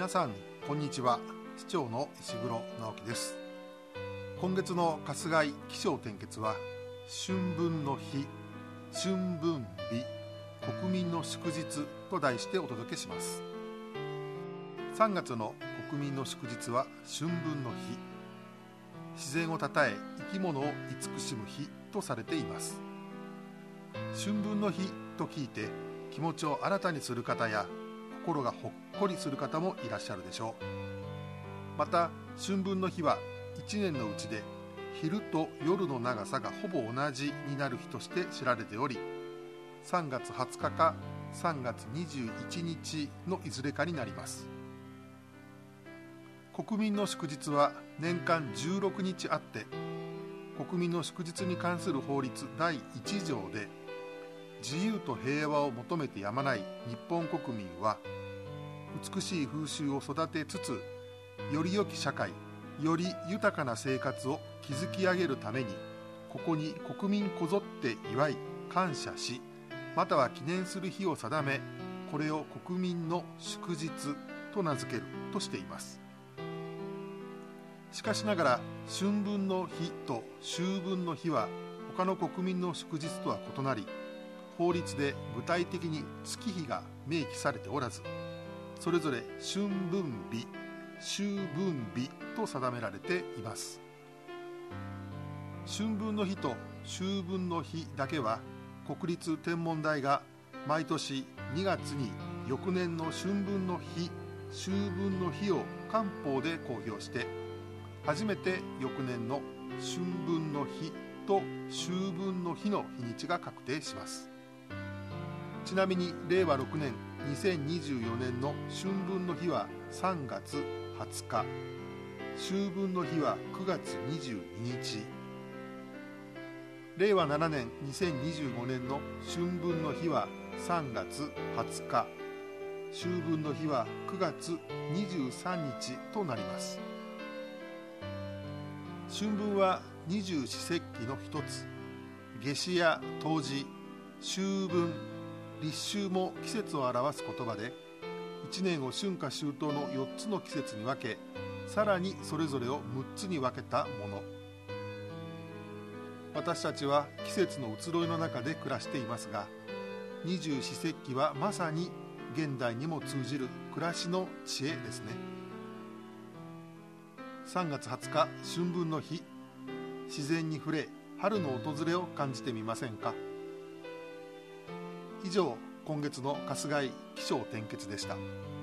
皆さんこんにちは。市長の石黒直樹です。今月の春日井起承転結は春分の日、春分日、国民の祝日と題してお届けします。3月の国民の祝日は春分の日、自然をたたえ生き物を慈しむ日とされています。春分の日と聞いて気持ちを新たにする方や心がほっこりする方もいらっしゃるでしょう。また春分の日は1年のうちで昼と夜の長さがほぼ同じになる日として知られており、3月20日か3月21日のいずれかになります。国民の祝日は年間16日あって、国民の祝日に関する法律第1条で、自由と平和を求めてやまない日本国民は、美しい風習を育てつつ、より良き社会、より豊かな生活を築き上げるために、ここに国民こぞって祝い、感謝し、または記念する日を定め、これを国民の祝日と名付けるとしています。しかしながら、春分の日と秋分の日は他の国民の祝日とは異なり、法律で具体的に月日が明記されておらず、それぞれ春分日、秋分日と定められています。春分の日と秋分の日だけは、国立天文台が毎年2月に翌年の春分の日、秋分の日を官報で公表して、初めて翌年の春分の日と秋分の日の日にちが確定します。ちなみに令和6年2024年の春分の日は3月20日、秋分の日は9月22日、令和7年2025年の春分の日は3月20日、秋分の日は9月23日となります。春分は二十四節気の一つ。夏至や冬至、秋分、立秋も季節を表す言葉で、1年を春夏秋冬の4つの季節に分け、さらにそれぞれを6つに分けたもの。私たちは季節の移ろいの中で暮らしていますが、二十四節気はまさに現代にも通じる暮らしの知恵ですね。3月20日春分の日、自然に触れ春の訪れを感じてみませんか。以上、今月の春日井起承転結でした。